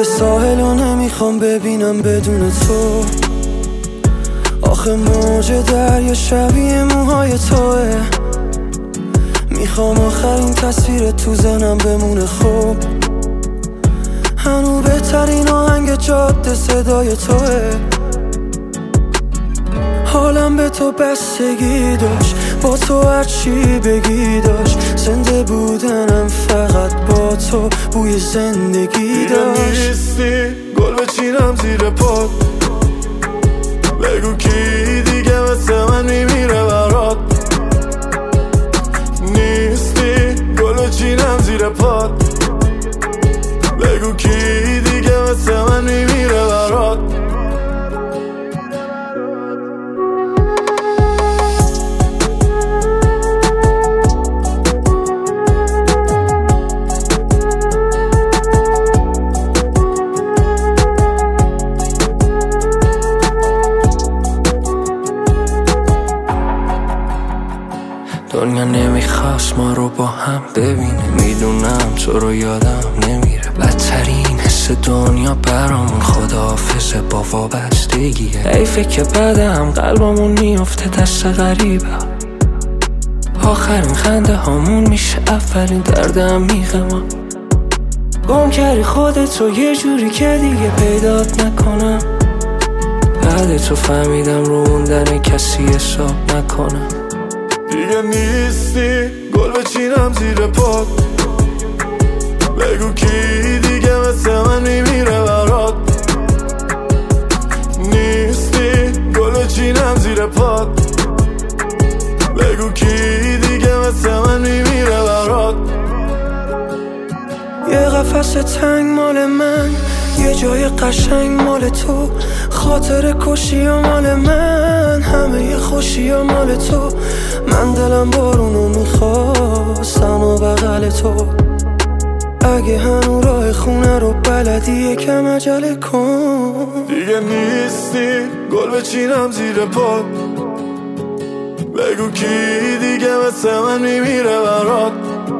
دیگه ساحلو نمیخوام ببینم بدون تو. آخه موج دریا شبیه موهای توه. میخوام آخرین تصویر تو ذهنم بمونه خوب. هنو بهترین آهنگ جاده صدای توه. حالم به تو بستگی داشت، با تو هرچی بگی داشت. زنده بودنم فقط با تو بوی زندگی داشت. نیستی گل بچینم زیر پات، بگو کی دیگه مثل من میمیره برات. نیستی گل بچینم زیر پات، بگو کی دیگه مثل من میمیره برات. دنیا نمیخواست ما رو با هم ببینه. میدونم تو رو یادم نمیره. بدترین حس دنیا برامون خداحافظه با وابستگیه. حیفه که بعدم قلبمون میفته دست غریبه. آخرین خنده هامون میشه اولین دردم میغمم. گم کردی خودت رو یه جوری که دیگه پیدات نکنم. بعد تو فهمیدم رو موندن کسی حساب نکنم. دیگه نیستی گل بچینم زیر پات، بگو کی دیگه مثل من میمیره برات. نیستی گل بچینم زیر پات، بگو کی دیگه مثل من میمیره برات. یه قفس تنگ مال من، یه جای قشنگ مال تو. خاطر کشی ها مال من، همه ی خوشی ها مال تو. من دلم بارونو میخواستم و بغل تو. اگه هنو راه خونه رو بلدی یکم عجله کن. دیگه نیستی گل بچینم زیر پات، بگو کی دیگه مثل من میمیره برات.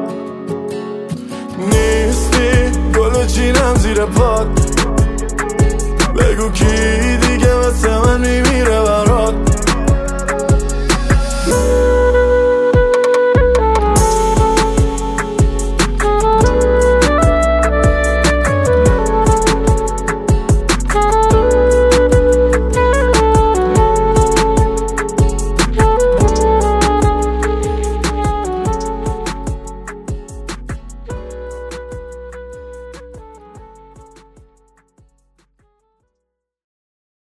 نیستی گل بچینم زیر پات، بگو کی دیگه مثل من میمیره برات.